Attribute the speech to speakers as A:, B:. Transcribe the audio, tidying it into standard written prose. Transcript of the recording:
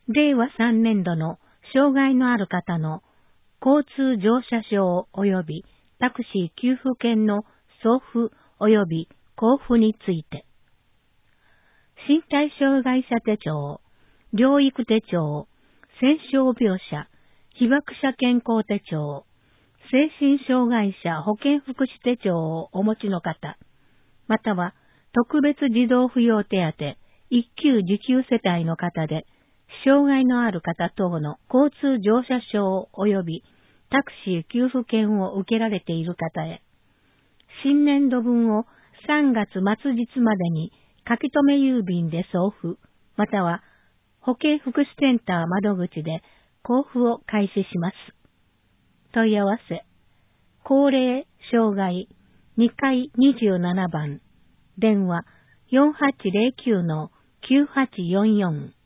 A: 令和3年度の障害のある方の交通乗車証及びタクシー給付券の送付及び交付について、身体障害者手帳、療育手帳、戦傷病者、被爆者健康手帳、精神障害者保健福祉手帳をお持ちの方、または特別児童扶養手当一級受給世帯の方で、障害のある方等の交通乗車証及びタクシー給付券を受けられている方へ、新年度分を3月末日までに書き留め郵便で送付、または保健福祉センター窓口で交付を開始します。問い合わせ、高齢障害2階27番、電話4809-9844